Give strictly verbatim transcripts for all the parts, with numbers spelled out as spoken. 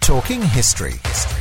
Talking History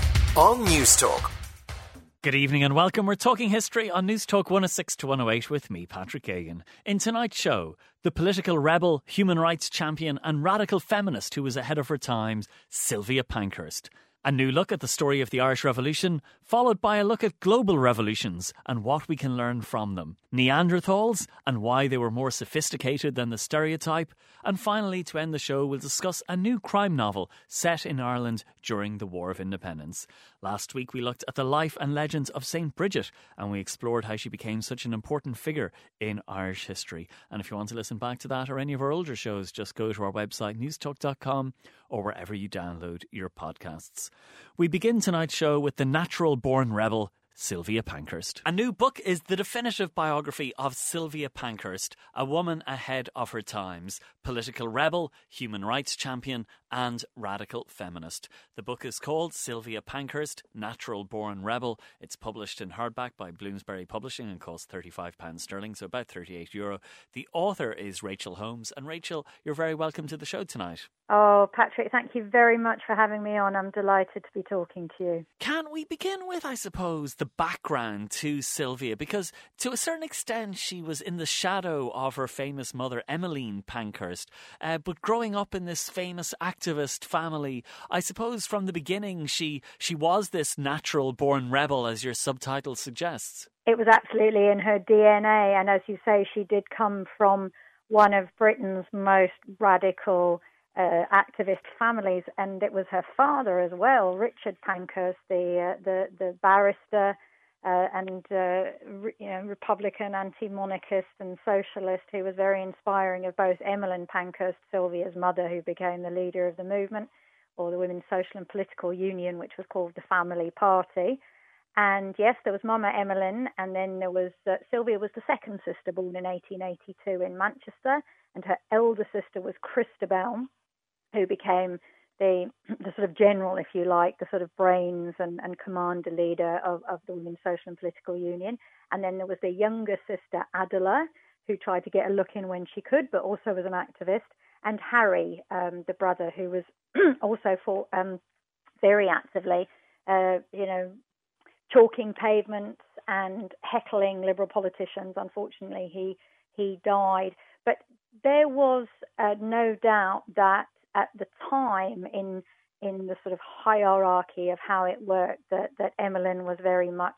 on News Talk. Good evening and welcome. We're talking history on News Talk one oh six to one oh eight with me, Patrick Gagan. In tonight's show, the political rebel, human rights champion and radical feminist who was ahead of her times, Sylvia Pankhurst. A new look at the story of the Irish Revolution, followed by a look at global revolutions and what we can learn from them. Neanderthals and why they were more sophisticated than the stereotype. And finally, to end the show, we'll discuss a new crime novel set in Ireland during the War of Independence. Last week we looked at the life and legends of Saint Bridget and we explored how she became such an important figure in Irish history. And if you want to listen back to that or any of our older shows, just go to our website newstalk dot com or wherever you download your podcasts. We begin tonight's show with the natural-born rebel, Sylvia Pankhurst. A new book is the definitive biography of Sylvia Pankhurst, a woman ahead of her times, political rebel, human rights champion and radical feminist. The book is called Sylvia Pankhurst, Natural Born Rebel. It's published in hardback by Bloomsbury Publishing and costs thirty-five pounds sterling, so about thirty-eight euro. The author is Rachel Holmes. And Rachel, you're very welcome to the show tonight. Oh, Patrick, thank you very much for having me on. I'm delighted to be talking to you. Can we begin with, I suppose, the background to Sylvia? Because to a certain extent, she was in the shadow of her famous mother, Emmeline Pankhurst. Uh, but growing up in this famous activist family, I suppose from the beginning, she, she was this natural-born rebel, as your subtitle suggests. It was absolutely in her D N A. And as you say, she did come from one of Britain's most radical Uh, activist families, and it was her father as well, Richard Pankhurst, the uh, the the barrister uh, and uh, re- you know, Republican, anti-monarchist and socialist, who was very inspiring of both Emmeline Pankhurst, Sylvia's mother, who became the leader of the movement, or the Women's Social and Political Union, which was called the Family Party. And yes, there was Mama Emmeline, and then there was uh, Sylvia was the second sister, born in eighteen eighty-two in Manchester, and her elder sister was Christabel, who became the the sort of general, if you like, the sort of brains and, and commander leader of, of the Women's Social and Political Union. And then there was the younger sister, Adela, who tried to get a look in when she could, but also was an activist. And Harry, um, the brother, who was also fought um, very actively, uh, you know, chalking pavements and heckling Liberal politicians. Unfortunately, he he died. But there was uh, no doubt that at the time, in in the sort of hierarchy of how it worked, that, that Emmeline was very much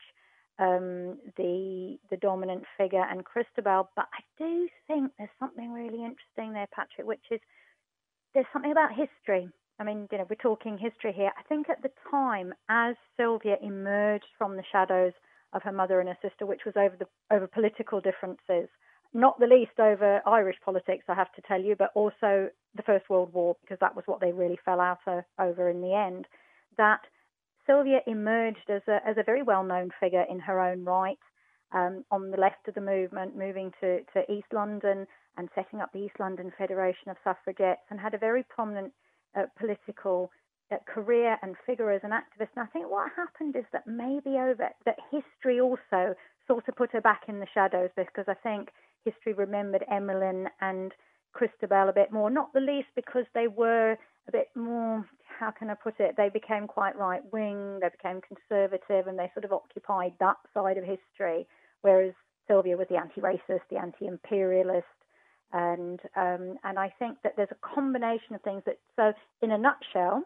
um, the the dominant figure, and Christabel. But I do think there's something really interesting there, Patrick, which is there's something about history. I mean, you know, we're talking history here. I think at the time, as Sylvia emerged from the shadows of her mother and her sister, which was over the over political differences, not the least over Irish politics, I have to tell you, but also the First World War, because that was what they really fell out over in the end, that Sylvia emerged as a, as a very well-known figure in her own right, um, on the left of the movement, moving to, to East London and setting up the East London Federation of Suffragettes, and had a very prominent uh, political uh, career and figure as an activist. And I think what happened is that maybe over, that history also sort of put her back in the shadows, because I think history remembered Emmeline and Christabel a bit more, not the least because they were a bit more, how can I put it, they became quite right-wing, they became conservative, and they sort of occupied that side of history, whereas Sylvia was the anti-racist, the anti-imperialist, and um, and I think that there's a combination of things that, so in a nutshell,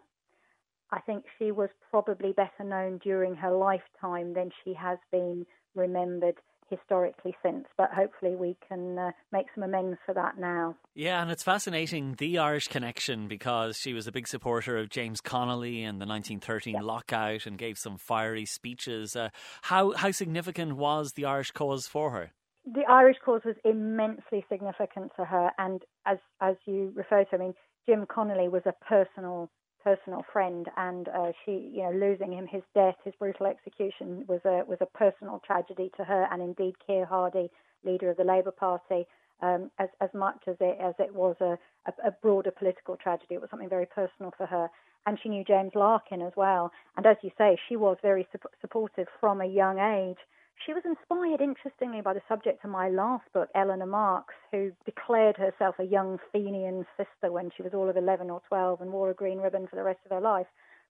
I think she was probably better known during her lifetime than she has been remembered historically since, but hopefully we can uh, make some amends for that now. Yeah, and it's fascinating, the Irish connection, because she was a big supporter of James Connolly and the nineteen thirteen yeah. lockout and gave some fiery speeches. Uh, how how significant was the Irish cause for her? The Irish cause was immensely significant to her, and as as you refer to, I mean, Jim Connolly was a personal personal friend, and uh, she, you know, losing him, his death, his brutal execution was a was a personal tragedy to her, and indeed Keir Hardie, leader of the Labour Party, um, as as much as it as it was a, a, a broader political tragedy, it was something very personal for her. And she knew James Larkin as well, and as you say, she was very su- supportive from a young age. She was inspired, interestingly, by the subject of my last book, Eleanor Marks, who declared herself a young Fenian sister when she was all of eleven or twelve and wore a green ribbon for the rest of her life.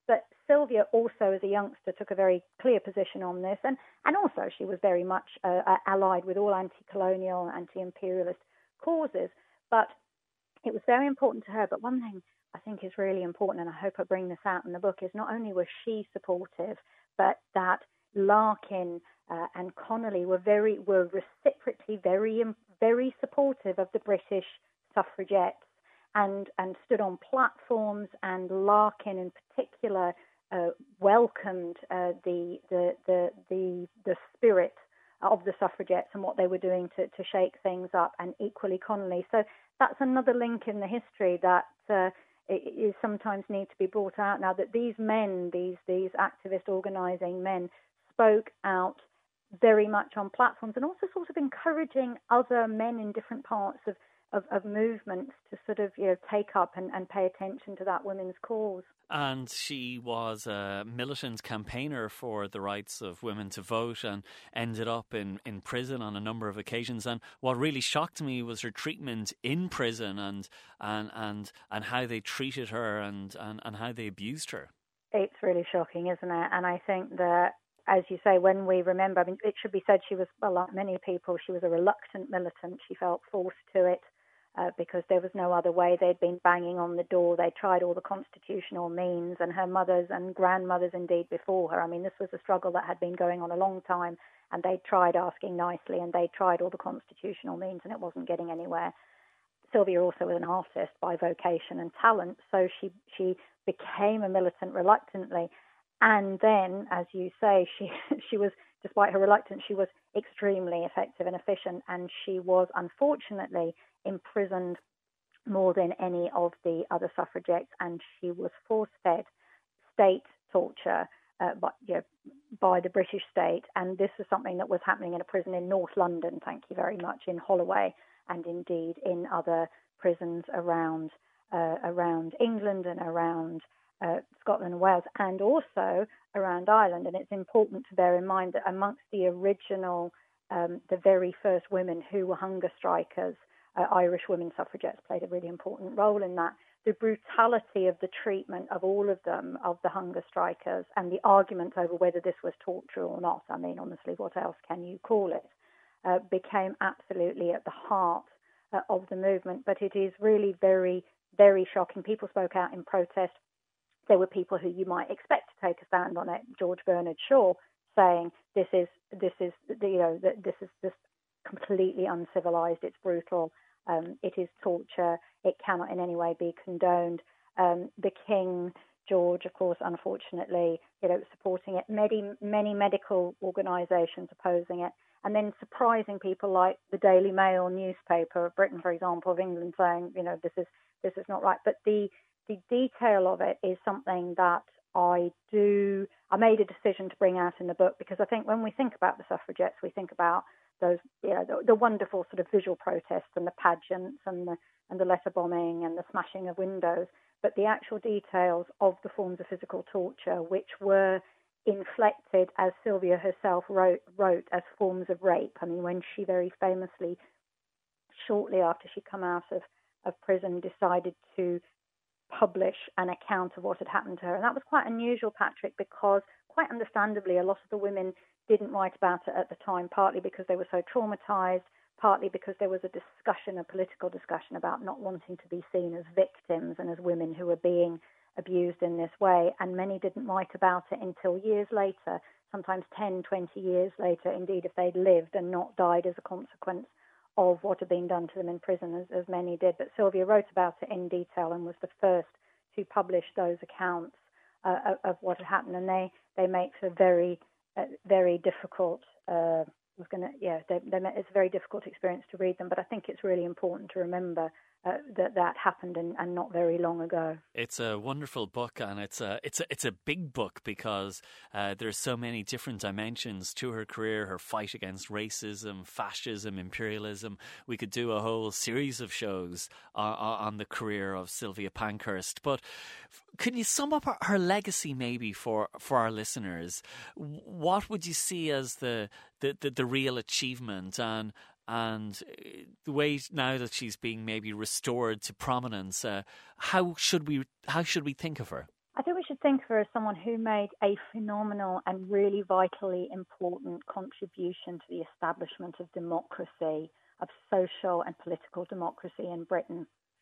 But Sylvia also, as a youngster, took a very clear position on this, and, and also she was very much uh, allied with all anti-colonial, anti-imperialist causes. But it was very important to her. But one thing I think is really important, and I hope I bring this out in the book, is not only was she supportive, but that Larkin uh, and Connolly were very were reciprocally very very supportive of the British suffragettes, and and stood on platforms. And Larkin, in particular, uh, welcomed uh, the, the the the the spirit of the suffragettes and what they were doing to to shake things up. And equally Connolly. So that's another link in the history that uh, is sometimes need to be brought out now, that these men, these these activist organising men, spoke out very much on platforms, and also sort of encouraging other men in different parts of, of, of movements to sort of, you know, take up and, and pay attention to that women's cause. And she was a militant campaigner for the rights of women to vote, and ended up in, in prison on a number of occasions. And what really shocked me was her treatment in prison, and and and, and how they treated her, and, and, and how they abused her. It's really shocking, isn't it? And I think that, as you say, when we remember, I mean, it should be said she was, well, like many people, she was a reluctant militant. She felt forced to it. Uh, because there was no other way. They'd been banging on the door. They tried all the constitutional means, and her mothers and grandmothers indeed before her. I mean, this was a struggle that had been going on a long time, and they tried asking nicely, and they tried all the constitutional means, and it wasn't getting anywhere. Sylvia also was an artist by vocation and talent, so she she became a militant reluctantly. And then, as you say, she she was, despite her reluctance, she was extremely effective and efficient, and she was unfortunately imprisoned more than any of the other suffragettes, and she was force-fed state torture uh, by, you know, by the British state. And this was something that was happening in a prison in North London, thank you very much, in Holloway, and indeed in other prisons around uh, around England and around uh, Scotland and Wales, and also around Ireland. And it's important to bear in mind that amongst the original, um, the very first women who were hunger strikers, Uh, Irish women suffragettes played a really important role in that. The brutality of the treatment of all of them, of the hunger strikers, and the argument over whether this was torture or not, I mean, honestly, what else can you call it, uh, became absolutely at the heart uh, of the movement. But it is really very, very shocking. People spoke out in protest. There were people who you might expect to take a stand on it. George Bernard Shaw saying, this is, this is, you know, this is this completely uncivilized, it's brutal. Um, it is torture. It cannot in any way be condoned. Um, the King, George, of course, unfortunately, you know, supporting it. Many, many medical organisations opposing it, and then surprising people like the Daily Mail newspaper of Britain, for example, of England, saying, you know, this is this is not right. But the the detail of it is something that I do. I made a decision to bring out in the book, because I think when we think about the suffragettes, we think about those, you know, the, the wonderful sort of visual protests and the pageants and the and the letter bombing and the smashing of windows, but the actual details of the forms of physical torture, which were inflected, as Sylvia herself wrote, wrote as forms of rape. I mean, when she very famously, shortly after she'd come out of, of prison, decided to publish an account of what had happened to her. And that was quite unusual, Patrick, because quite understandably, a lot of the women didn't write about it at the time, partly because they were so traumatized, partly because there was a discussion, a political discussion about not wanting to be seen as victims and as women who were being abused in this way. And many didn't write about it until years later, sometimes ten, twenty years later, indeed, if they'd lived and not died as a consequence of what had been done to them in prison, as, as many did. But Sylvia wrote about it in detail and was the first to publish those accounts uh, of, of what had happened. And they, they make for very Uh, very difficult. Uh, was going to, yeah, they, they, it's a very difficult experience to read them. But I think it's really important to remember uh, that that happened and, and not very long ago. It's a wonderful book, and it's a it's a it's a big book, because uh, there's so many different dimensions to her career, her fight against racism, fascism, imperialism. We could do a whole series of shows on, on the career of Sylvia Pankhurst. But can you sum up her, her legacy maybe for, for our listeners? What would you see as the the, the, the real achievement, and and the way now that she's being maybe restored to prominence, uh, how should we how should we think of her? I think we should think of her as someone who made a phenomenal and really vitally important contribution to the establishment of democracy, of social and political democracy in Britain.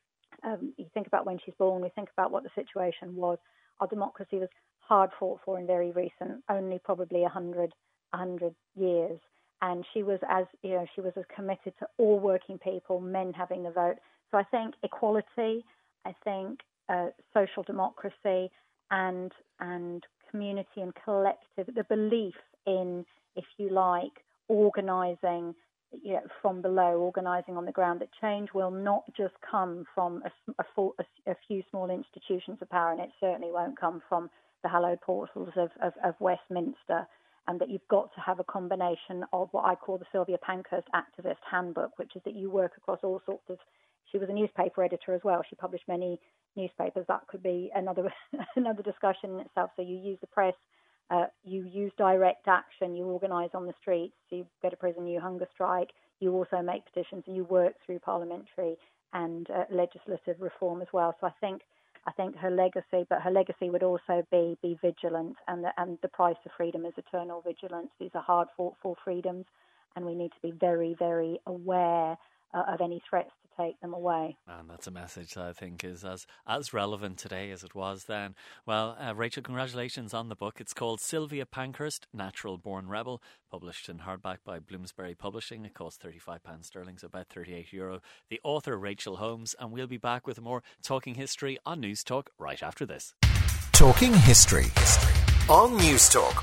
Um, you think about when she's born, we think about what the situation was. Our democracy was hard fought for and very recent, only probably a hundred, a hundred years. And she was as, you know, she was as committed to all working people, men having the vote. So I think equality, I think uh, social democracy and and community and collective, the belief in, if you like, organising, you know, from below, organising on the ground, that change will not just come from a, a, full, a, a few small institutions of power, and it certainly won't come from the hallowed portals of, of, of Westminster, and that you've got to have a combination of what I call the Sylvia Pankhurst Activist Handbook, which is that you work across all sorts of, she was a newspaper editor as well, she published many newspapers, that could be another another discussion in itself. So you use the press, uh, you use direct action, you organise on the streets, you go to prison, you hunger strike, you also make petitions, and you work through parliamentary and uh, legislative reform as well. So I think I think her legacy, but her legacy would also be be vigilant, and the, and the price of freedom is eternal vigilance. These are hard fought for freedoms, and we need to be very, very aware uh, of any threats to take them away. And that's a message that I think is as, as relevant today as it was then. Well, uh, Rachel, congratulations on the book. It's called Sylvia Pankhurst, Natural Born Rebel, published in hardback by Bloomsbury Publishing. It costs thirty-five pounds sterling, so about thirty-eight euro. The author, Rachel Holmes, and we'll be back with more Talking History on News Talk right after this. Talking History on News Talk.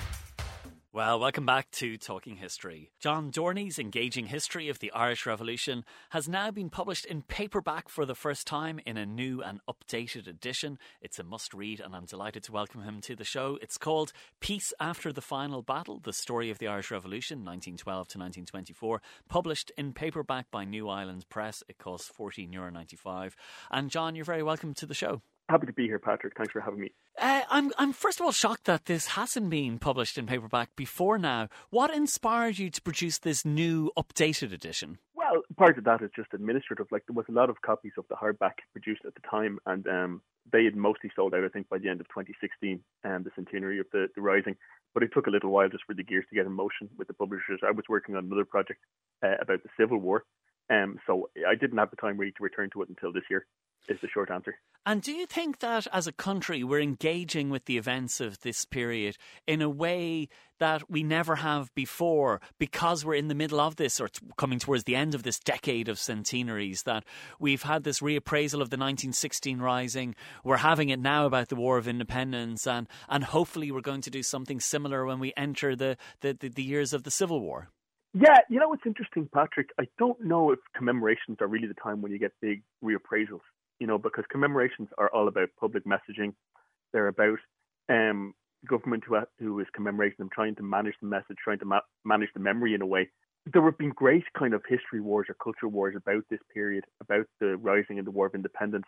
Well, welcome back to Talking History. John Dorney's engaging history of the Irish Revolution has now been published in paperback for the first time in a new and updated edition. It's a must-read, and I'm delighted to welcome him to the show. It's called Peace After the Final Battle, The Story of the Irish Revolution, nineteen twelve to nineteen twenty-four, published in paperback by New Island Press. It costs fourteen euro ninety-five. And John, you're very welcome to the show. Happy to be here, Patrick. Thanks for having me. Uh, I'm I'm first of all shocked that this hasn't been published in paperback before now. What inspired you to produce this new updated edition? Well, part of that is just administrative. Like, there was a lot of copies of the hardback produced at the time, and um, they had mostly sold out, I think, by the end of twenty sixteen, and um, the centenary of the, the Rising. But it took a little while just for the gears to get in motion with the publishers. I was working on another project uh, about the Civil War, um, so I didn't have the time really to return to it until this year, is the short answer. And do you think that as a country we're engaging with the events of this period in a way that we never have before, because we're in the middle of this, or coming towards the end of this decade of centenaries, that we've had this reappraisal of the nineteen sixteen Rising, we're having it now about the War of Independence, and, and hopefully we're going to do something similar when we enter the, the, the, the years of the Civil War? Yeah, you know, it's interesting, Patrick. I don't know if commemorations are really the time when you get big reappraisals. You know, because commemorations are all about public messaging. They're about um, government who, who is commemorating them, trying to manage the message, trying to ma- manage the memory in a way. There have been great kind of history wars or culture wars about this period, about the Rising and the War of Independence.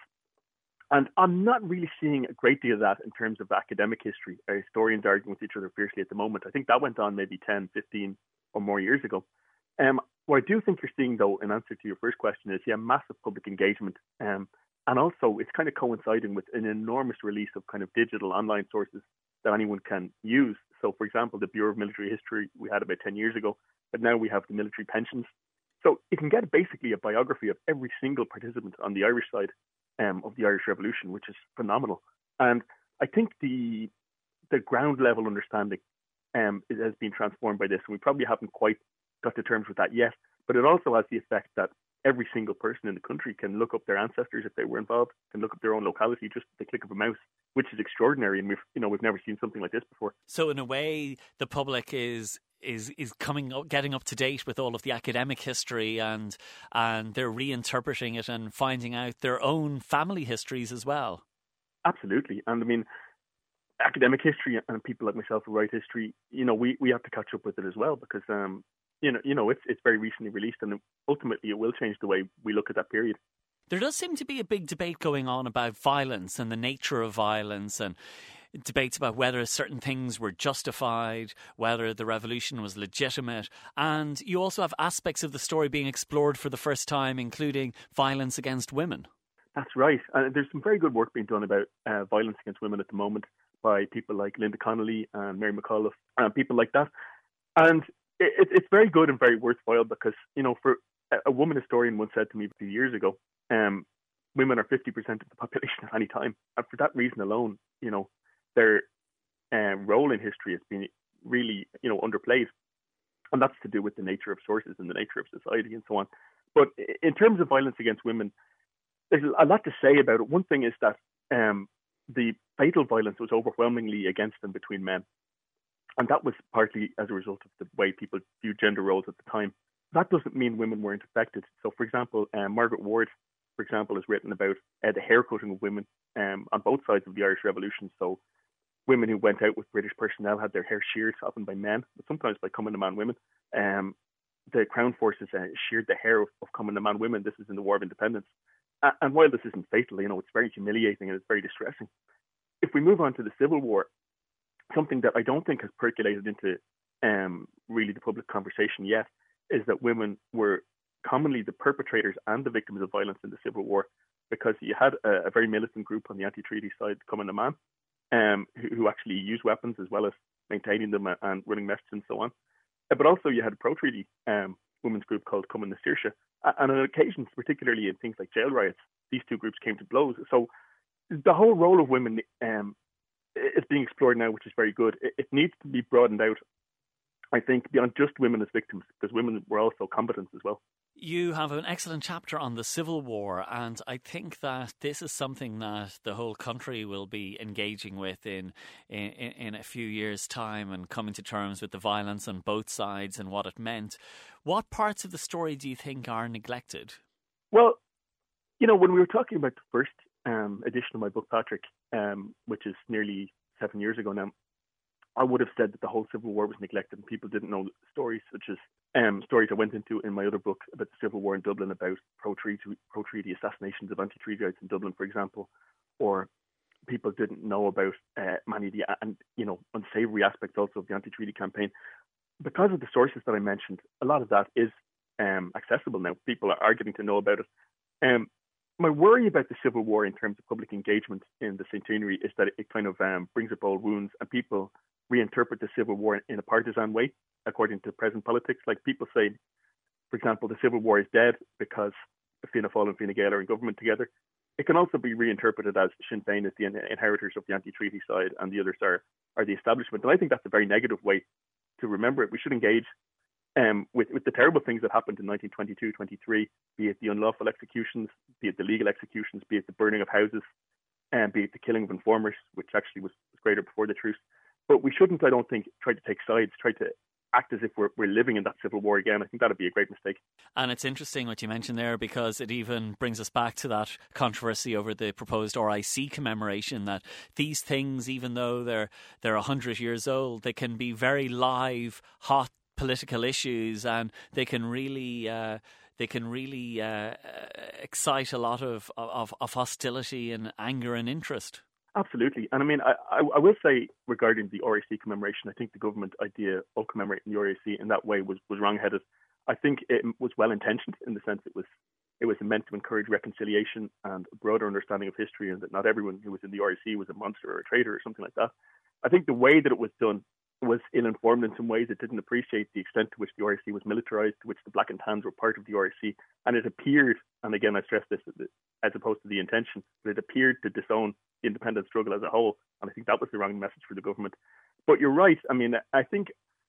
And I'm not really seeing a great deal of that in terms of academic history. Our historians arguing with each other fiercely at the moment. I think that went on maybe ten, fifteen or more years ago. Um, what I do think you're seeing, though, in answer to your first question is, yeah, massive public engagement. Um, And also, it's kind of coinciding with an enormous release of kind of digital online sources that anyone can use. So, for example, the Bureau of Military History we had about ten years ago, but now we have the military pensions. So you can get basically a biography of every single participant on the Irish side um, of the Irish Revolution, which is phenomenal. And I think the the ground level understanding um, has been transformed by this, and we probably haven't quite got to terms with that yet. But it also has the effect that every single person in the country can look up their ancestors if they were involved, can look up their own locality just with the click of a mouse, which is extraordinary, and we've you know we've never seen something like this before. So in a way, the public is is is coming up, getting up to date with all of the academic history, and and they're reinterpreting it and finding out their own family histories as well. Absolutely, and I mean, academic history and people like myself who write history, you know, we, we have to catch up with it as well, because um. You know, you know, it's it's very recently released, and ultimately it will change the way we look at that period. There does seem to be a big debate going on about violence and the nature of violence, and debates about whether certain things were justified, whether the revolution was legitimate. And you also have aspects of the story being explored for the first time, including violence against women. That's right. And there's some very good work being done about uh, violence against women at the moment by people like Linda Connolly and Mary McAuliffe and people like that. And it, it's very good and very worthwhile because, you know, for a woman historian once said to me a few years ago, um, women are fifty percent of the population at any time. And for that reason alone, you know, their um, role in history has been really, you know, underplayed. And that's to do with the nature of sources and the nature of society and so on. But in terms of violence against women, there's a lot to say about it. One thing is that um, the fatal violence was overwhelmingly against and between men. And that was partly as a result of the way people viewed gender roles at the time. That doesn't mean women weren't affected. So, for example, um, Margaret Ward, for example, has written about uh, the haircutting of women um, on both sides of the Irish Revolution. So women who went out with British personnel had their hair sheared, often by men, but sometimes by common man women. Um, the Crown forces uh, sheared the hair of, of common man women. This is in the War of Independence. Uh, and while this isn't fatal, you know, it's very humiliating and it's very distressing. If we move on to the Civil War, something that I don't think has percolated into um, really the public conversation yet is that women were commonly the perpetrators and the victims of violence in the Civil War, because you had a, a very militant group on the anti-treaty side, Cumann na mBan, um, who, who actually used weapons as well as maintaining them and running messages and so on. Uh, but also you had a pro-treaty um, women's group called Cumann na Saoirse. And on occasions, particularly in things like jail riots, these two groups came to blows. So the whole role of women um, is being explored now, which is very good. It, it needs to be broadened out, I think, beyond just women as victims, because women were also combatants as well. You have an excellent chapter on the Civil War, and I think that this is something that the whole country will be engaging with in, in in a few years' time and coming to terms with the violence on both sides and what it meant. What parts of the story do you think are neglected? Well, you know, when we were talking about the first um, edition of my book, Patrick, um, which is nearly seven years ago now, I would have said that the whole Civil War was neglected and people didn't know stories such as um, stories I went into in my other book about the Civil War in Dublin, about pro-treaty, pro-treaty assassinations of anti-treatyites in Dublin, for example, or people didn't know about uh, many of the and you know unsavoury aspects also of the anti-treaty campaign. Because of the sources that I mentioned, a lot of that is um, accessible now. People are, are getting to know about it. Um, my worry about the Civil War in terms of public engagement in the centenary is that it kind of um, brings up old wounds and people reinterpret the Civil War in a partisan way, according to present politics. Like people say, for example, the Civil War is dead because Fianna Fáil and Fine Gael are in government together. It can also be reinterpreted as Sinn Féin is the inheritors of the anti-treaty side and the others are, are the establishment. And I think that's a very negative way to remember it. We should engage um, with, with the terrible things that happened in nineteen twenty-two twenty-three, be it the unlawful executions, be it the legal executions, be it the burning of houses, and be it the killing of informers, which actually was, was greater before the truce. But we shouldn't, I don't think, try to take sides, try to act as if we're, we're living in that Civil War again. I think that would be a great mistake. And it's interesting what you mentioned there, because it even brings us back to that controversy over the proposed R I C commemoration, that these things, even though they're they're one hundred years old, they can be very live, hot political issues, and they can really... Uh, They can really uh, excite a lot of, of, of hostility and anger and interest. Absolutely. And I mean, I, I, I will say regarding the R I C commemoration, I think the government idea of commemorating the R I C in that way was, was wrong-headed. I think it was well-intentioned in the sense it was it was meant to encourage reconciliation and a broader understanding of history, and that not everyone who was in the R I C was a monster or a traitor or something like that. I think the way that it was done was ill-informed in some ways. It didn't appreciate the extent to which the R I C was militarised, to which the Black and Tans were part of the R I C. And it appeared, and again I stress this as opposed to the intention, but it appeared to disown the independence struggle as a whole. And I think that was the wrong message for the government. But you're right. I mean, I think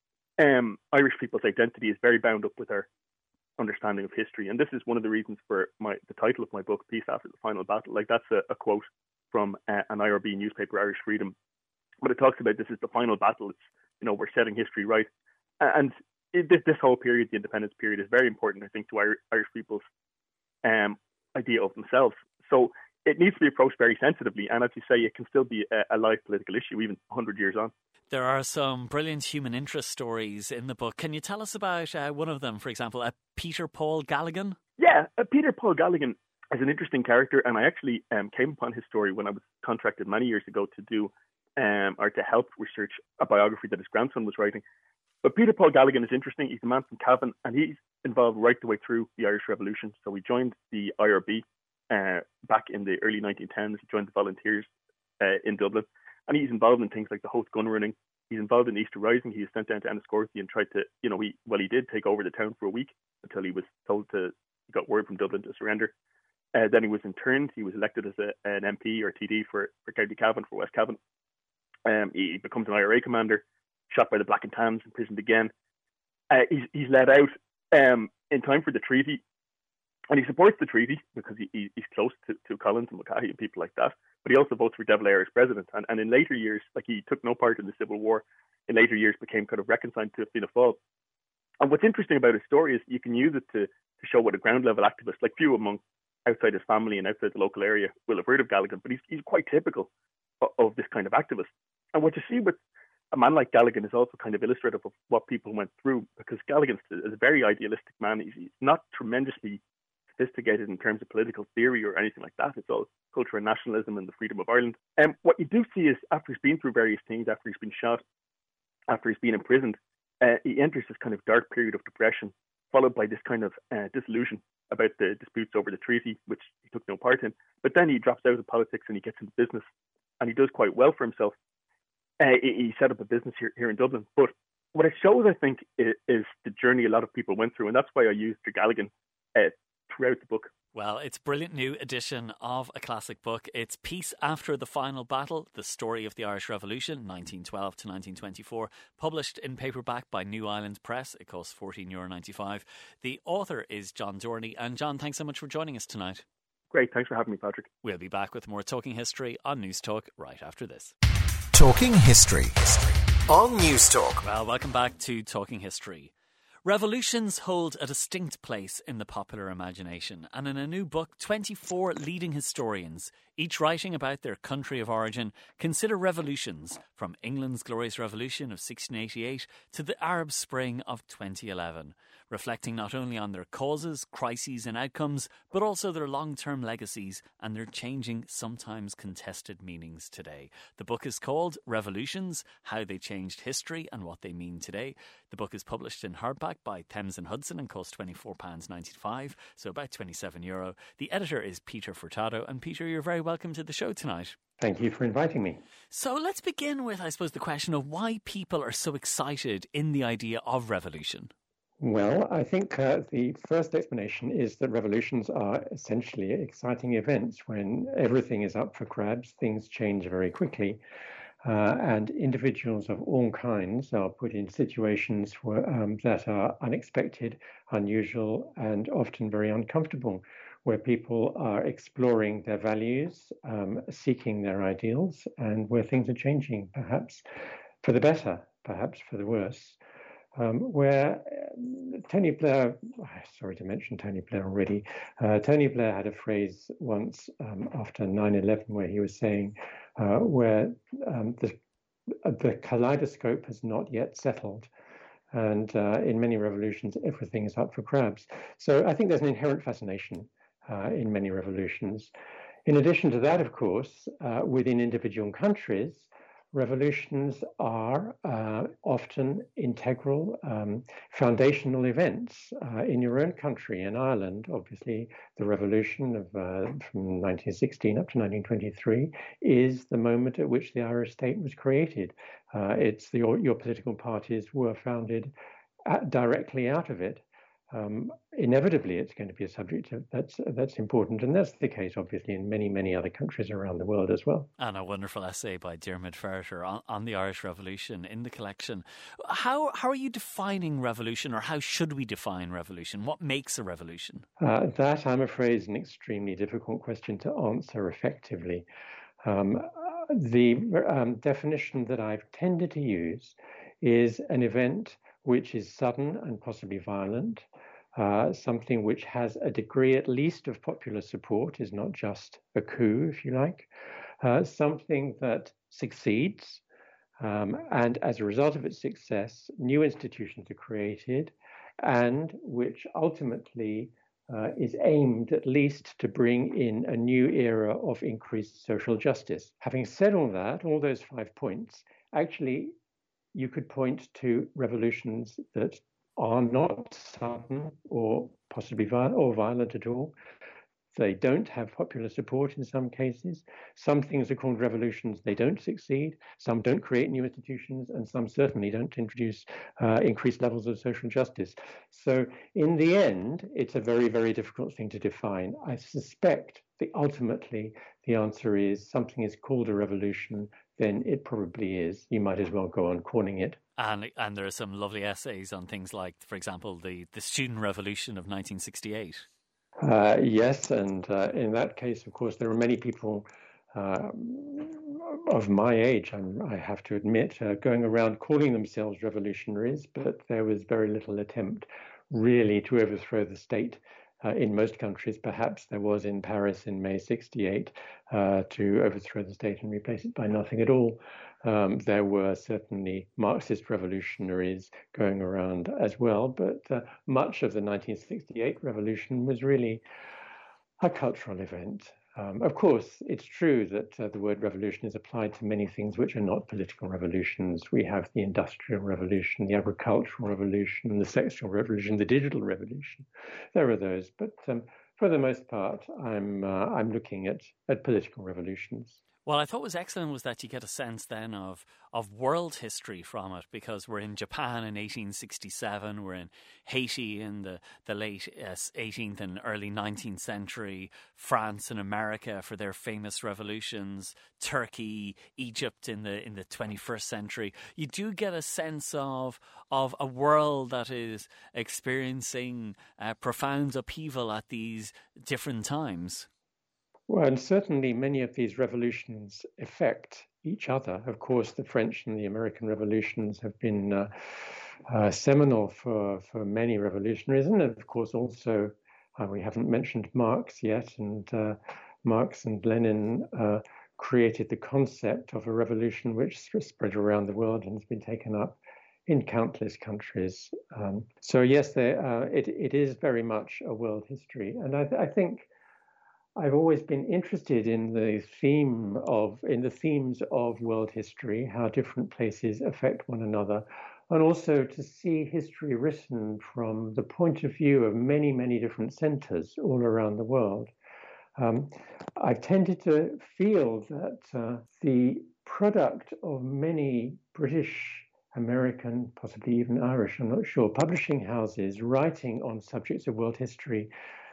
um, Irish people's identity is very bound up with our understanding of history. And this is one of the reasons for my the title of my book, Peace After the Final Battle. Like, that's a, a quote from uh, an I R B newspaper, Irish Freedom. But it talks about this is the final battle. It's, you know, we're setting history right. And it, this, this whole period, the independence period, is very important, I think, to Irish, Irish people's um, idea of themselves. So it needs to be approached very sensitively. And as you say, it can still be a, a live political issue, even one hundred years on. There are some brilliant human interest stories in the book. Can you tell us about uh, one of them, for example, uh, Peter Paul Galligan? Yeah, uh, Peter Paul Galligan is an interesting character. And I actually um, came upon his story when I was contracted many years ago to do Um, or to help research a biography that his grandson was writing. But Peter Paul Galligan is interesting. He's a man from Cavan, and he's involved right the way through the Irish Revolution. So he joined the I R B uh, back in the early nineteen tens. He joined the Volunteers uh, in Dublin. And he's involved in things like the Host gun running. He's involved in Easter Rising. He was sent down to Enniscorthy and tried to, you know, he well, he did take over the town for a week until he was told to, he got word from Dublin to surrender. Uh, then he was interned. He was elected as a, an M P or T D for, for County Cavan, for West Cavan. Um, he becomes an I R A commander, shot by the Black and Tans, imprisoned again. Uh, he's, he's let out um, in time for the treaty, and he supports the treaty because he, he, he's close to, to Collins and Mulcahy and people like that. But he also votes for De Valera as president. And, and in later years, like he took no part in the Civil War, in later years became kind of reconciled to Fianna Fáil. And what's interesting about his story is you can use it to, to show what a ground level activist, like few among outside his family and outside the local area will have heard of Galligan, but he's, he's quite typical of, of this kind of activist. And what you see with a man like Galligan is also kind of illustrative of what people went through, because Galligan is a very idealistic man. He's, he's not tremendously sophisticated in terms of political theory or anything like that. It's all culture and nationalism and the freedom of Ireland. And what you do see is after he's been through various things, after he's been shot, after he's been imprisoned, uh, he enters this kind of dark period of depression, followed by this kind of uh, disillusion about the disputes over the treaty, which he took no part in. But then he drops out of politics and he gets into business, and he does quite well for himself. Uh, he, he set up a business here, here in Dublin. But what it shows, I think, is, is the journey a lot of people went through, and that's why I used Sir Galligan uh, throughout the book. Well, it's a brilliant new edition of a classic book. It's Peace After the Final Battle, The Story of the Irish Revolution, nineteen twelve to nineteen twenty-four, published in paperback by New Island Press. It costs fourteen euro ninety-five. The author is John Dorney. And John, thanks so much for joining us tonight. Great, thanks for having me, Patrick. We'll be back with more Talking History on News Talk right after this. Talking History on News Talk. Well, welcome back to Talking History. Revolutions hold a distinct place in the popular imagination, and in a new book, twenty-four leading historians, each writing about their country of origin, consider revolutions from England's Glorious Revolution of sixteen eighty-eight to the Arab Spring of twenty eleven, reflecting not only on their causes, crises and outcomes, but also their long-term legacies and their changing, sometimes contested meanings today. The book is called Revolutions, How They Changed History and What They Mean Today. The book is published in hardback by Thames and Hudson and costs twenty-four pounds ninety-five, so about twenty-seven euro. The editor is Peter Furtado, and Peter, you're very welcome to the show tonight. Thank you for inviting me. So let's begin with, I suppose, the question of why people are so excited in the idea of revolution. Well, I think uh, the first explanation is that revolutions are essentially exciting events. When everything is up for grabs, things change very quickly. Uh, and individuals of all kinds are put in situations where, um, that are unexpected, unusual, and often very uncomfortable, where people are exploring their values, um, seeking their ideals, and where things are changing, perhaps for the better, perhaps for the worse. Um, where uh, Tony Blair, sorry to mention Tony Blair already, uh, Tony Blair had a phrase once um, after nine eleven where he was saying, uh, where um, the, the kaleidoscope has not yet settled. And uh, in many revolutions, everything is up for grabs. So I think there's an inherent fascination uh, in many revolutions. In addition to that, of course, uh, within individual countries, revolutions are uh, often integral, um, foundational events. Uh, in your own country, in Ireland, obviously, the revolution of uh, from nineteen sixteen up to nineteen twenty-three is the moment at which the Irish state was created. Uh, it's the, your, your political parties were founded at, directly out of it. Um, inevitably, it's going to be a subject that's that's important, and that's the case, obviously, in many, many other countries around the world as well. And a wonderful essay by Diarmuid Ferriter on, on the Irish Revolution in the collection. How how are you defining revolution, or how should we define revolution? What makes a revolution? Uh, that, I'm afraid, is an extremely difficult question to answer effectively. Um, the um, definition that I've tended to use is an event which is sudden and possibly violent, uh, something which has a degree at least of popular support, is not just a coup, if you like, uh, something that succeeds, um, and as a result of its success, new institutions are created, and which ultimately uh, is aimed at least to bring in a new era of increased social justice. Having said all that, all those five points, actually, you could point to revolutions that are not sudden or possibly violent or violent at all. they don't have popular support in some cases. Some things are called revolutions, they don't succeed. Some don't create new institutions, and some certainly don't introduce uh, increased levels of social justice. So in the end, it's a very, very difficult thing to define. I suspect that ultimately the answer is something is called a revolution, then it probably is. You might as well go on calling it. And and there are some lovely essays on things like, for example, the, the student revolution of nineteen sixty-eight. Uh, yes, and uh, in that case, of course, there are many people uh, of my age, I'm, I have to admit, uh, going around calling themselves revolutionaries, but there was very little attempt really to overthrow the state. Uh, in most countries, perhaps there was in Paris in May sixty-eight, uh, to overthrow the state and replace it by nothing at all. Um, there were certainly Marxist revolutionaries going around as well, but uh, much of the nineteen sixty-eight revolution was really a cultural event. Um, of course, it's true that uh, the word revolution is applied to many things which are not political revolutions. We have the industrial revolution, the agricultural revolution, the sexual revolution, the digital revolution. There are those, but um, for the most part, I'm uh, I'm looking at, at political revolutions. Well, I thought was excellent was that you get a sense then of, of world history from it, because we're in Japan in eighteen sixty-seven, we're in Haiti in the, the late eighteenth and early nineteenth century, France and America for their famous revolutions, Turkey, Egypt in the in the twenty-first century. You do get a sense of of a world that is experiencing uh, profound upheaval at these different times. Well, and certainly many of these revolutions affect each other. Of course, the French and the American revolutions have been uh, uh, seminal for, for many revolutionaries. And of course, also, uh, we haven't mentioned Marx yet, and uh, Marx and Lenin uh, created the concept of a revolution which spread around the world and has been taken up in countless countries. Um, so yes, there, uh, it, it is very much a world history. And I, th- I think I've always been interested in the theme of, in the themes of world history, how different places affect one another, and also to see history written from the point of view of many, many different centers all around the world. Um, I've tended to feel that uh, the product of many British, American, possibly even Irish, I'm not sure, publishing houses writing on subjects of world history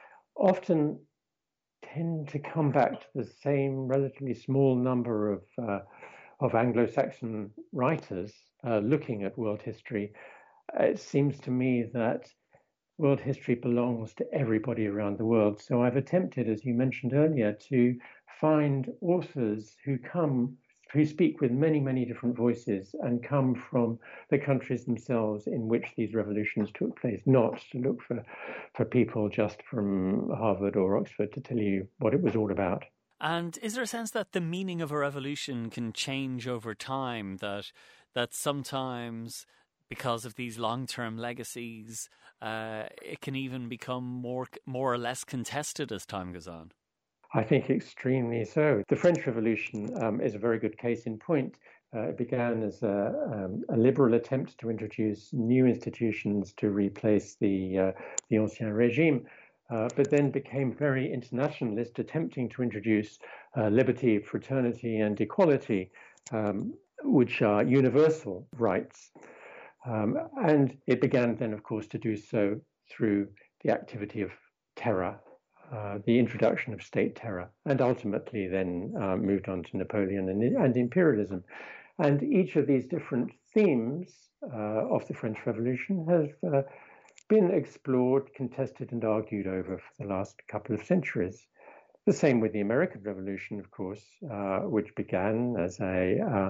often tend to come back to the same relatively small number of uh, of Anglo-Saxon writers uh, looking at world history. It seems to me that world history belongs to everybody around the world. So I've attempted, as you mentioned earlier, to find authors who come, who speak with many, many different voices and come from the countries themselves in which these revolutions took place, not to look for, for people just from Harvard or Oxford to tell you what it was all about. And is there a sense that the meaning of a revolution can change over time, that that sometimes because of these long-term legacies, uh, it can even become more more or less contested as time goes on? I think extremely so. The French Revolution um, is a very good case in point. Uh, it began as a, um, a liberal attempt to introduce new institutions to replace the uh, the Ancien Régime, uh, but then became very internationalist, attempting to introduce uh, liberty, fraternity, and equality, um, which are universal rights. Um, and it began then, of course, to do so through the activity of terror, Uh, the introduction of state terror, and ultimately then uh, moved on to Napoleon and, and imperialism. And each of these different themes uh, of the French Revolution has uh, been explored, contested, and argued over for the last couple of centuries. The same with the American Revolution, of course, uh, which began as a uh,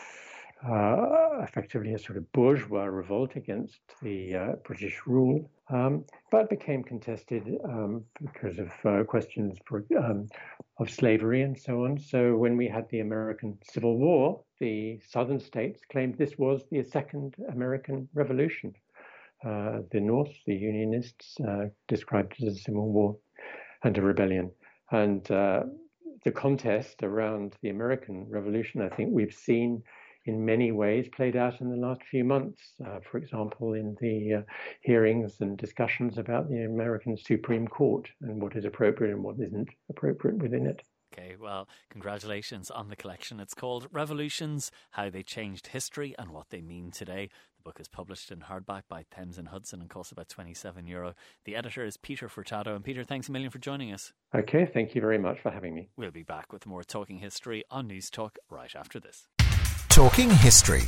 uh, effectively a sort of bourgeois revolt against the uh, British rule, um, but became contested um, because of uh, questions for, um, of slavery and so on. So when we had the American Civil War, the southern states claimed this was the second American Revolution. Uh, the North, the Unionists, uh, described it as a civil war and a rebellion. And uh, the contest around the American Revolution, I think we've seen in many ways played out in the last few months. Uh, for example, in the uh, hearings and discussions about the American Supreme Court and what is appropriate and what isn't appropriate within it. Okay, well, congratulations on the collection. It's called Revolutions, How They Changed History and What They Mean Today. The book is published in hardback by Thames and Hudson and costs about twenty-seven euro. The editor is Peter Furtado. And Peter, thanks a million for joining us. Okay, thank you very much for having me. We'll be back with more Talking History on News Talk right after this. Talking History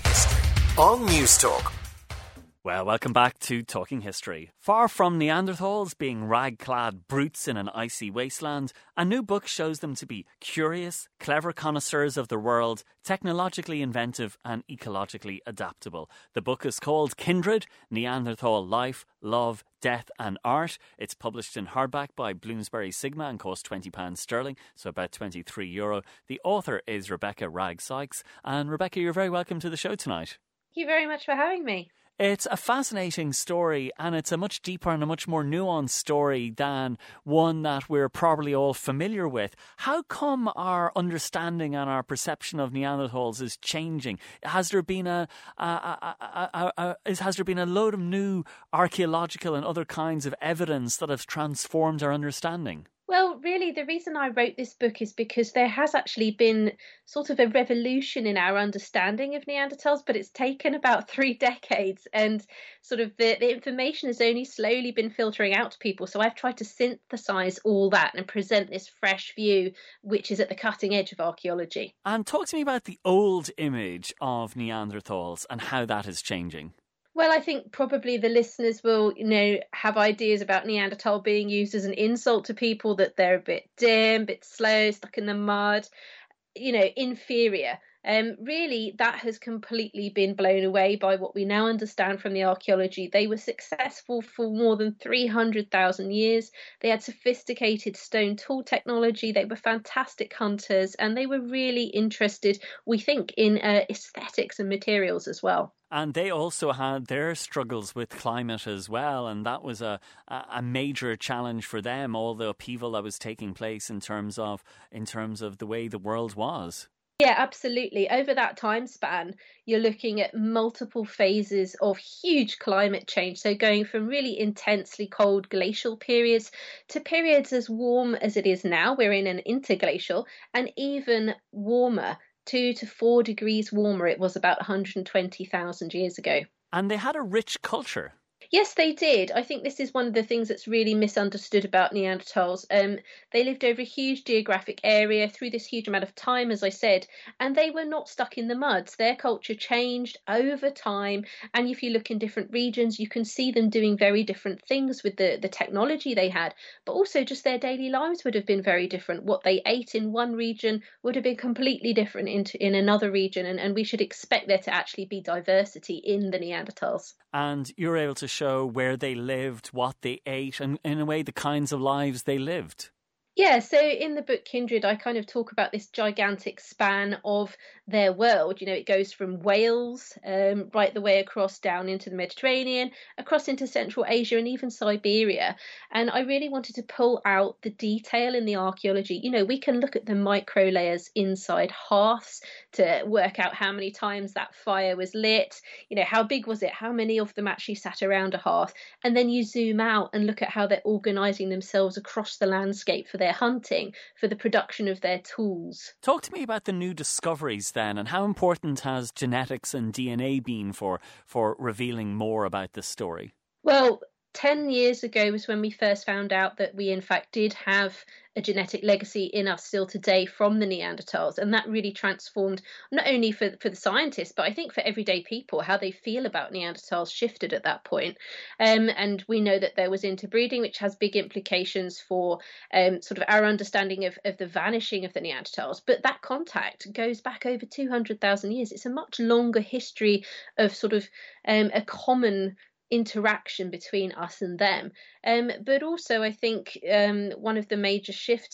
on News Talk. Well, welcome back to Talking History. Far from Neanderthals being rag-clad brutes in an icy wasteland, a new book shows them to be curious, clever connoisseurs of their world, technologically inventive and ecologically adaptable. The book is called Kindred, Neanderthal Life, Love, Death and Art. It's published in hardback by Bloomsbury Sigma and costs twenty pounds sterling, so about twenty-three euro. The author is Rebecca Ragg-Sykes. And Rebecca, you're very welcome to the show tonight. Thank you very much for having me. It's a fascinating story, and it's a much deeper and a much more nuanced story than one that we're probably all familiar with. How come our understanding and our perception of Neanderthals is changing? Has there been a, a, a, a, a, a is, has there been a load of new archaeological and other kinds of evidence that have transformed our understanding? Well, really, the reason I wrote this book is because there has actually been sort of a revolution in our understanding of Neanderthals, but it's taken about three decades and sort of the, the information has only slowly been filtering out to people. So I've tried to synthesize all that and present this fresh view, which is at the cutting edge of archaeology. And talk to me about the old image of Neanderthals and how that is changing. Well, I think probably the listeners will, you know, have ideas about Neanderthal being used as an insult to people, that they're a bit dim, a bit slow, stuck in the mud, you know, inferior. Um, really, that has completely been blown away by what we now understand from the archaeology. They were successful for more than three hundred thousand years. They had sophisticated stone tool technology. They were fantastic hunters, and they were really interested, we think, in uh, aesthetics and materials as well. And they also had their struggles with climate as well, and that was a, a major challenge for them, all the upheaval that was taking place in terms of in terms of the way the world was. Yeah, absolutely. Over that time span, you're looking at multiple phases of huge climate change. So going from really intensely cold glacial periods to periods as warm as it is now. We're in an interglacial, and even warmer. Two to four degrees warmer it was about one hundred twenty thousand years ago. And they had a rich culture. Yes, they did. I think this is one of the things that's really misunderstood about Neanderthals. Um, they lived over a huge geographic area through this huge amount of time, as I said, and they were not stuck in the muds. Their culture changed over time, and if you look in different regions, you can see them doing very different things with the, the technology they had, but also just their daily lives would have been very different. What they ate in one region would have been completely different in, in another region, and, and we should expect there to actually be diversity in the Neanderthals. And you're able to show where they lived, what they ate, and in a way the kinds of lives they lived. Yeah, so in the book Kindred, I kind of talk about this gigantic span of their world. You know, it goes from Wales um, right the way across down into the Mediterranean, across into Central Asia and even Siberia. And I really wanted to pull out the detail in the archaeology. You know, we can look at the micro layers inside hearths to work out how many times that fire was lit. You know, how big was it? How many of them actually sat around a hearth? And then you zoom out and look at how they're organising themselves across the landscape for their hunting, for the production of their tools. Talk to me about the new discoveries then, and how important has genetics and D N A been for, for revealing more about this story? Well, ten years ago was when we first found out that we in fact did have a genetic legacy in us still today from the Neanderthals, and that really transformed not only for, for the scientists, but I think for everyday people, how they feel about Neanderthals shifted at that point. Um, and we know that there was interbreeding, which has big implications for um, sort of our understanding of, of the vanishing of the Neanderthals, but that contact goes back over two hundred thousand years. It's a much longer history of sort of um, a common interaction between us and them. Um, but also, I think um, one of the major shifts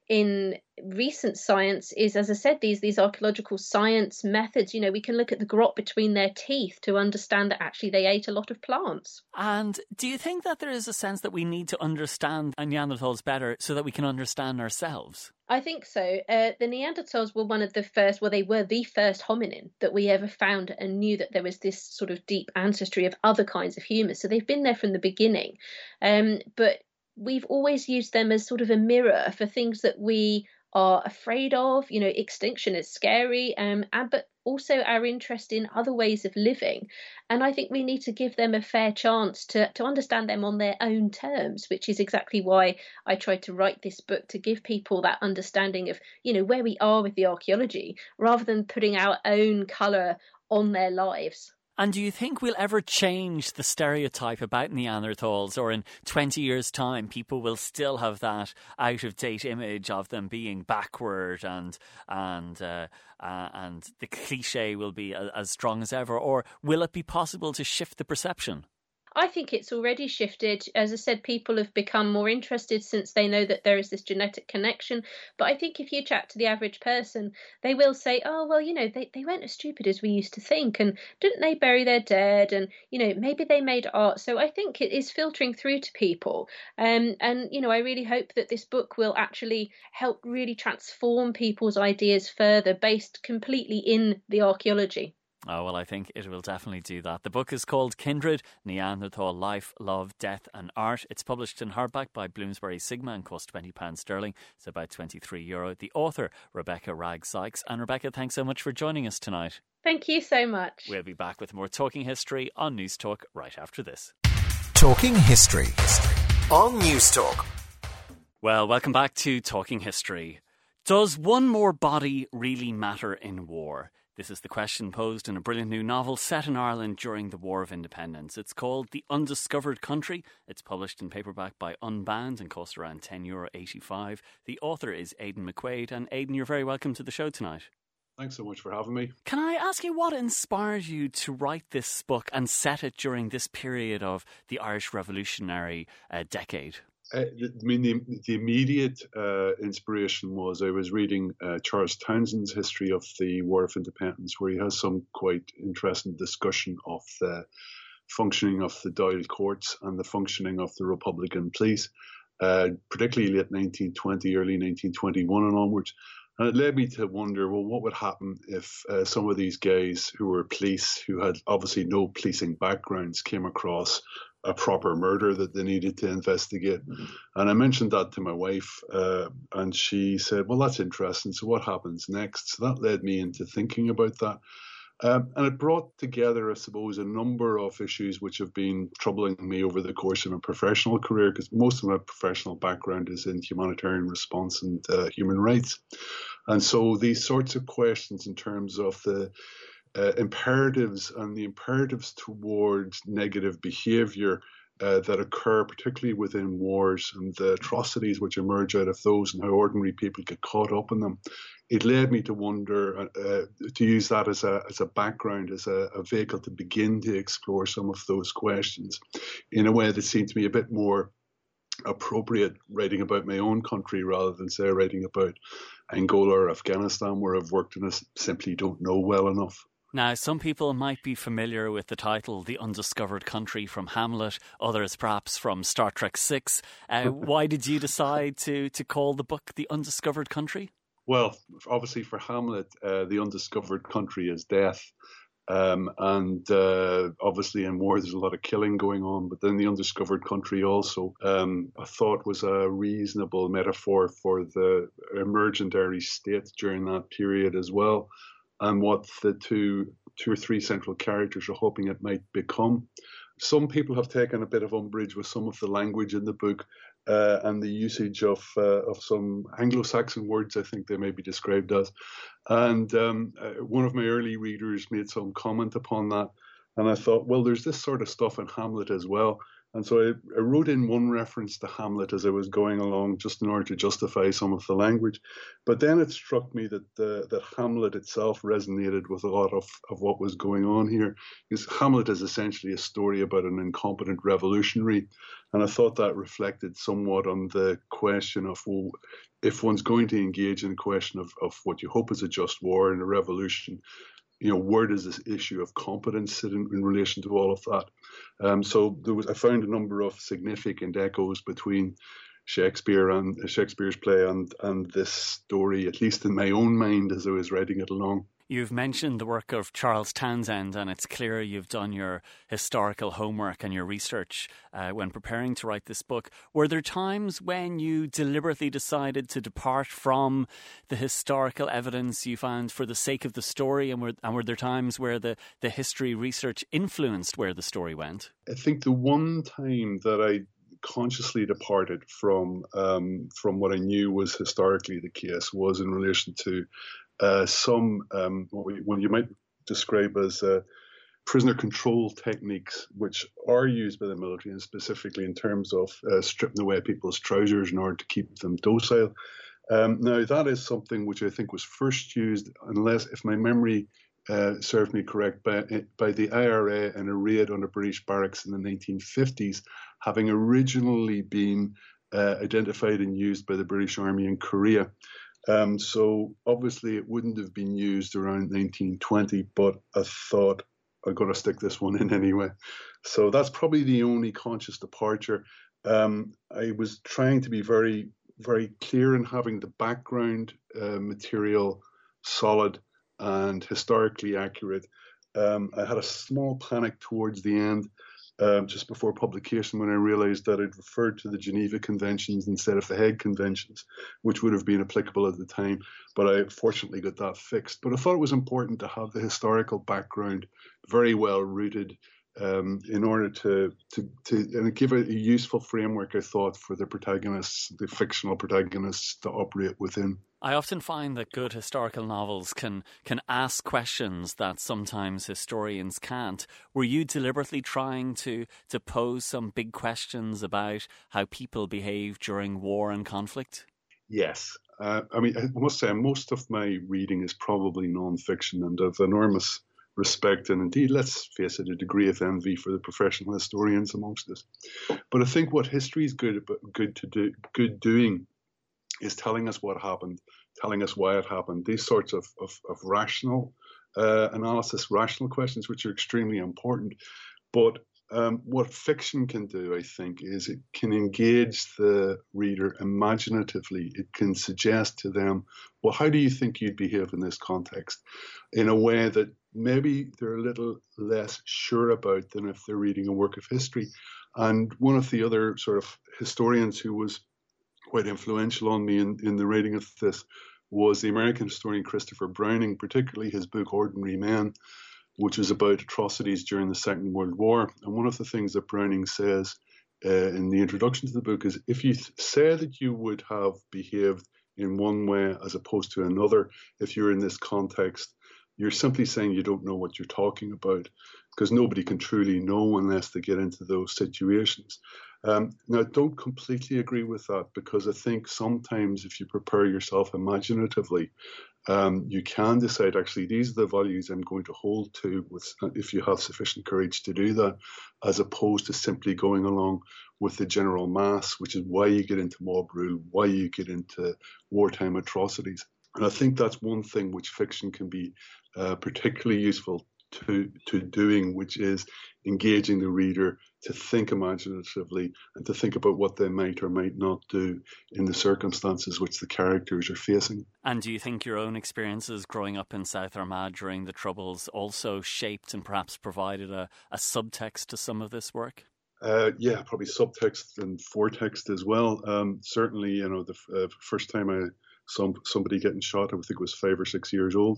in recent science is, as I said, these these archaeological science methods. You know, we can look at the grot between their teeth to understand that actually they ate a lot of plants. And do you think that there is a sense that we need to understand Neanderthals better so that we can understand ourselves? I think so. Uh, the Neanderthals were one of the first, well, they were the first hominin that we ever found and knew that there was this sort of deep ancestry of other kinds of humans. So they've been there from the beginning. Um, but we've always used them as sort of a mirror for things that we are afraid of. You know, extinction is scary, um, and but also our interest in other ways of living. And I think we need to give them a fair chance to, to understand them on their own terms, which is exactly why I tried to write this book, to give people that understanding of, you know, where we are with the archaeology, rather than putting our own colour on their lives. And do you think we'll ever change the stereotype about Neanderthals, or in twenty years' time people will still have that out-of-date image of them being backward and and uh, uh, and the cliche will be as strong as ever? Or will it be possible to shift the perception? I think it's already shifted. As I said, people have become more interested since they know that there is this genetic connection. But I think if you chat to the average person, they will say, oh, well, you know, they, they weren't as stupid as we used to think. And didn't they bury their dead? And, you know, maybe they made art. So I think it is filtering through to people. Um, and, you know, I really hope that this book will actually help really transform people's ideas further, based completely in the archaeology. Oh, well, I think it will definitely do that. The book is called Kindred, Neanderthal Life, Love, Death and Art. It's published in hardback by Bloomsbury Sigma and costs twenty pounds sterling. It's about twenty-three euro. The author, Rebecca Ragg-Sykes. And Rebecca, thanks so much for joining us tonight. Thank you so much. We'll be back with more Talking History on News Talk right after this. Talking History on News Talk. Well, welcome back to Talking History. Does one more body really matter in war? This is the question posed in a brilliant new novel set in Ireland during the War of Independence. It's called The Undiscovered Country. It's published in paperback by Unbound and costs around ten euro eighty-five. The author is Aidan McQuaid. And Aidan, you're very welcome to the show tonight. Thanks so much for having me. Can I ask you what inspired you to write this book and set it during this period of the Irish Revolutionary uh, decade? Uh, I mean, the, the immediate uh, inspiration was I was reading uh, Charles Townsend's history of the War of Independence, where he has some quite interesting discussion of the functioning of the Dáil courts and the functioning of the Republican police, uh, particularly late nineteen twenty, early nineteen twenty-one and onwards. And it led me to wonder, well, what would happen if uh, some of these guys who were police, who had obviously no policing backgrounds, came across a proper murder that they needed to investigate. Mm-hmm. And I mentioned that to my wife, uh, and she said, well, that's interesting. So what happens next? So that led me into thinking about that. Um, and it brought together, I suppose, a number of issues which have been troubling me over the course of my professional career, because most of my professional background is in humanitarian response and uh, human rights. And so these sorts of questions in terms of the Uh, imperatives and the imperatives towards negative behavior uh, that occur, particularly within wars, and the atrocities which emerge out of those and how ordinary people get caught up in them. It led me to wonder, uh, to use that as a as a background, as a, a vehicle to begin to explore some of those questions in a way that seemed to me a bit more appropriate, writing about my own country rather than, say, writing about Angola or Afghanistan, where I've worked and I simply don't know well enough. Now, some people might be familiar with the title The Undiscovered Country from Hamlet, others perhaps from Star Trek six. Uh, why did you decide to, to call the book The Undiscovered Country? Well, obviously for Hamlet, uh, the undiscovered country is death. Um, and uh, obviously in war there's a lot of killing going on, but then the undiscovered country also um, I thought was a reasonable metaphor for the emergent Irish state during that period as well, and what the two two or three central characters are hoping it might become. Some people have taken a bit of umbrage with some of the language in the book uh, and the usage of uh, of some Anglo-Saxon words, I think they may be described as. And um, uh, one of my early readers made some comment upon that. And I thought, well, there's this sort of stuff in Hamlet as well. And so I, I wrote in one reference to Hamlet as I was going along, just in order to justify some of the language. But then it struck me that the, that Hamlet itself resonated with a lot of, of what was going on here. Because Hamlet is essentially a story about an incompetent revolutionary. And I thought that reflected somewhat on the question of, well, if one's going to engage in a question of, of what you hope is a just war and a revolution, you know, where does this issue of competence sit in, in relation to all of that? Um, so there was, I found a number of significant echoes between Shakespeare and uh, Shakespeare's play and and this story, at least in my own mind as I was writing it along. You've mentioned the work of Charles Townsend, and it's clear you've done your historical homework and your research uh, when preparing to write this book. Were there times when you deliberately decided to depart from the historical evidence you found for the sake of the story, and were, and were there times where the, the history research influenced where the story went? I think the one time that I consciously departed from um, from what I knew was historically the case was in relation to Uh, some um, what, we, what you might describe as uh, prisoner control techniques, which are used by the military, and specifically in terms of uh, stripping away people's trousers in order to keep them docile. Um, now, that is something which I think was first used, unless, if my memory uh, serves me correct, by, by the I R A in a raid on a British barracks in the nineteen fifties, having originally been uh, identified and used by the British Army in Korea. Um, so obviously it wouldn't have been used around nineteen twenty, but I thought I'm going to stick this one in anyway. So that's probably the only conscious departure. Um, I was trying to be very, very clear in having the background uh, material solid and historically accurate. Um, I had a small panic towards the end, Um, just before publication, when I realized that I'd referred to the Geneva Conventions instead of the Hague Conventions, which would have been applicable at the time. But I fortunately got that fixed. But I thought it was important to have the historical background very well rooted um, in order to, to, to and give a, a useful framework, I thought, for the protagonists, the fictional protagonists, to operate within. I often find that good historical novels can can ask questions that sometimes historians can't. Were you deliberately trying to, to pose some big questions about how people behave during war and conflict? Yes. Uh, I mean, I must say, most of my reading is probably non-fiction, and of enormous respect and indeed, let's face it, a degree of envy for the professional historians amongst us. But I think what history is good, good to do, good doing is telling us what happened, telling us why it happened. These sorts of, of, of rational uh, analysis, rational questions, which are extremely important. But um, what fiction can do, I think, is it can engage the reader imaginatively. It can suggest to them, well, how do you think you'd behave in this context, in a way that maybe they're a little less sure about than if they're reading a work of history. And one of the other sort of historians who was quite influential on me in, in the writing of this was the American historian Christopher Browning, particularly his book Ordinary Men, which was about atrocities during the Second World War. And one of the things that Browning says uh, in the introduction to the book is, if you th- say that you would have behaved in one way as opposed to another, if you're in this context, you're simply saying you don't know what you're talking about, because nobody can truly know unless they get into those situations. Um, now, I don't completely agree with that, because I think sometimes if you prepare yourself imaginatively, um, you can decide, actually, these are the values I'm going to hold to, with, if you have sufficient courage to do that, as opposed to simply going along with the general mass, which is why you get into mob rule, why you get into wartime atrocities. And I think that's one thing which fiction can be uh, particularly useful to to doing, which is engaging the reader to think imaginatively and to think about what they might or might not do in the circumstances which the characters are facing. And do you think your own experiences growing up in South Armagh during the Troubles also shaped and perhaps provided a, a subtext to some of this work? Uh, yeah, probably subtext and foretext as well. Um, certainly, you know, the uh, first time I saw somebody getting shot, I think it was five or six years old.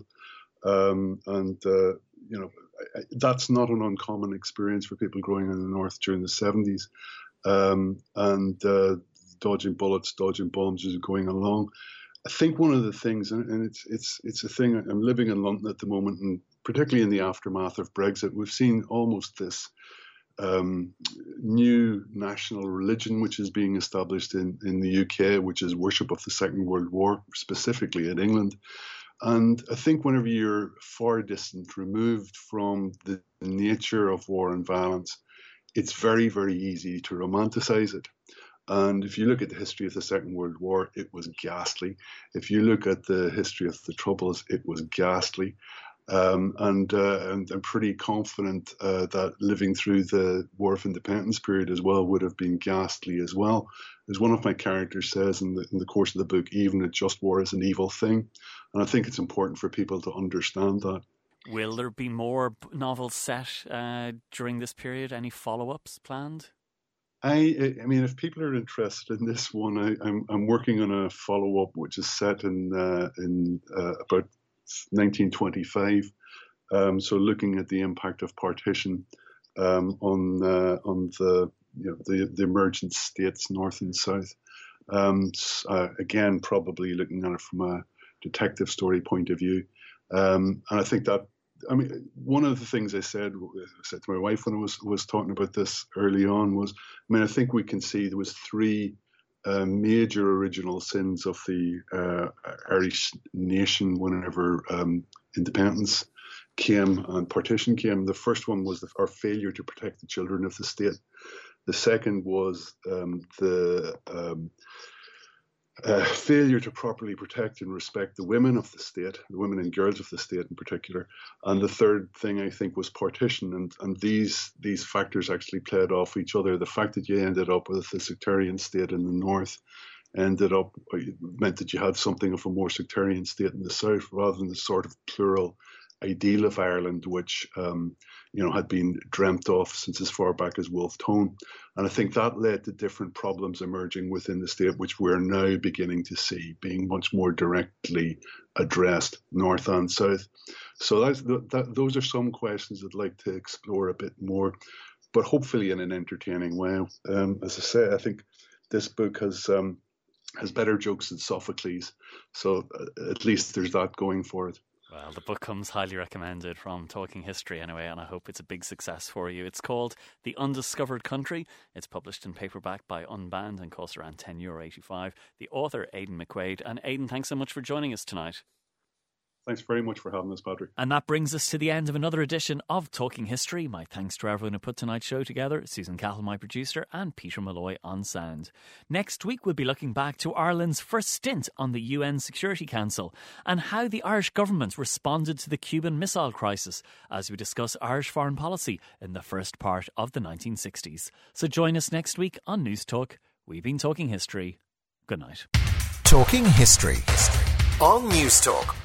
Um, and, uh, you know, I, I, that's not an uncommon experience for people growing in the North during the seventies. Um, and uh, dodging bullets, dodging bombs as going along. I think one of the things, and, and it's it's it's a thing, I'm living in London at the moment, and particularly in the aftermath of Brexit, we've seen almost this um, new national religion which is being established in, in the U K, which is worship of the Second World War, specifically in England. And I think whenever you're far distant, removed from the nature of war and violence, it's very, very easy to romanticize it. And if you look at the history of the Second World War, it was ghastly. If you look at the history of the Troubles, it was ghastly. Um, and, uh, and I'm pretty confident uh, that living through the War of Independence period as well would have been ghastly as well. As one of my characters says in the, in the course of the book, even a just war is an evil thing. And I think it's important for people to understand that. Will there be more novels set uh, during this period? Any follow-ups planned? I, I mean, if people are interested in this one, I, I'm, I'm working on a follow-up which is set in uh, in uh, about nineteen twenty-five. Um, so looking at the impact of partition um, on uh, on the you know the, the emergent states, north and south. Um, uh, again, probably looking at it from a detective story point of view. Um, and I think that, I mean, one of the things I said, I said to my wife when I was, was talking about this early on was, I mean, I think we can see there was three uh, major original sins of the uh, Irish nation whenever um, independence came and partition came. The first one was the, our failure to protect the children of the state. The second was um, the um, uh, failure to properly protect and respect the women of the state, the women and girls of the state in particular. And the third thing, I think, was partition. And, and these these factors actually played off each other. The fact that you ended up with a sectarian state in the north ended up meant that you had something of a more sectarian state in the south, rather than the sort of plural ideal of Ireland, which um, you know had been dreamt of since as far back as Wolfe Tone. And I think that led to different problems emerging within the state, which we're now beginning to see being much more directly addressed, north and south. So that's, that, those are some questions I'd like to explore a bit more, but hopefully in an entertaining way. Um, as I say, I think this book has um, has better jokes than Sophocles, so at least there's that going for it. Well, the book comes highly recommended from Talking History anyway, and I hope it's a big success for you. It's called The Undiscovered Country. It's published in paperback by Unbound and costs around ten euro eighty-five. The author, Aidan McQuaid. And Aidan, thanks so much for joining us tonight. Thanks very much for having us, Patrick. And that brings us to the end of another edition of Talking History. My thanks to everyone who put tonight's show together, Susan Cahill, my producer, and Peter Malloy on sound. Next week, we'll be looking back to Ireland's first stint on the U N Security Council and how the Irish government responded to the Cuban Missile Crisis as we discuss Irish foreign policy in the first part of the nineteen sixties. So join us next week on News Talk. We've been Talking History. Good night. Talking History on News Talk.